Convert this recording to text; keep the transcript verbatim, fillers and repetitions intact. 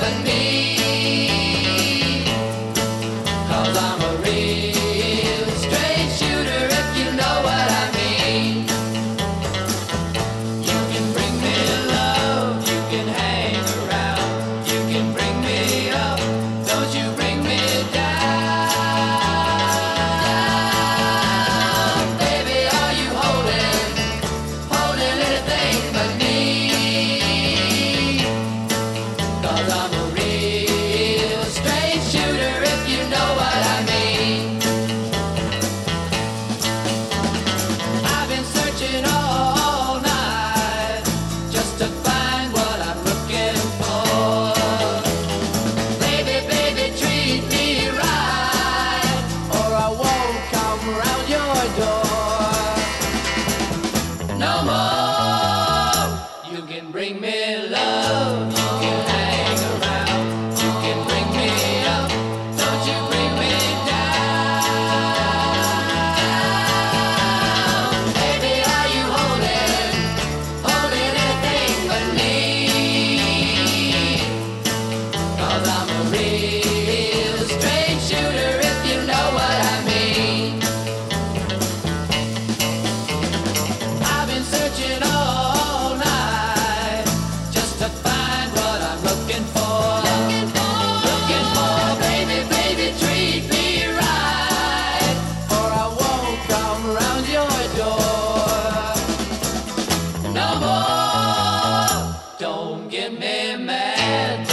but me. 'Cause I'm a real straight shooter, if you know what I mean. You can bring me love, you can hang around, you can bring me up, don't you bring me down. Baby, are you holding, holding anything but me? 'Cause I'm a real straight shooter, if you know what I mean. I've been searching all night just to find what I'm looking for. Baby, baby, treat me right, or I won't come round your door no more. You can bring me love, you can hang around, you can bring me up, don't you bring me down. Baby, are you holding, holding anything but me? 'Cause I'm a real straight shooter, if you know what I mean. I've been searching all night just to find what I'm looking for. Looking for, baby, baby, treat me right, or I won't come round your door no more. Don't get me mad.